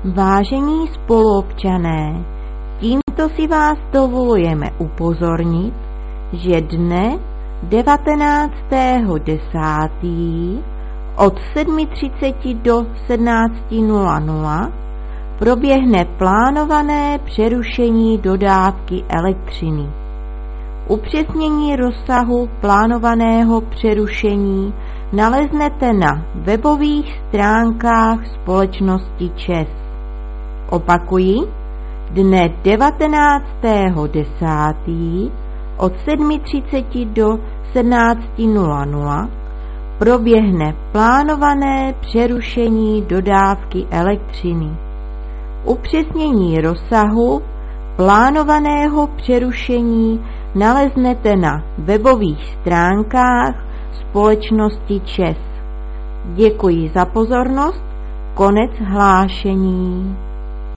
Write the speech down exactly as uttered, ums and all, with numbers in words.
Vážení spoluobčané, tímto si vás dovolujeme upozornit, že dne devatenáctého desátého od sedmi třicet do sedmnáct nula nula proběhne plánované přerušení dodávky elektřiny. Upřesnění rozsahu plánovaného přerušení naleznete na webových stránkách společnosti ČEZ. Opakuji, dne devatenáctého desátého od sedmi třicet do sedmnáct nula nula proběhne plánované přerušení dodávky elektřiny. Upřesnění rozsahu plánovaného přerušení naleznete na webových stránkách společnosti ČEZ. Děkuji za pozornost. Konec hlášení.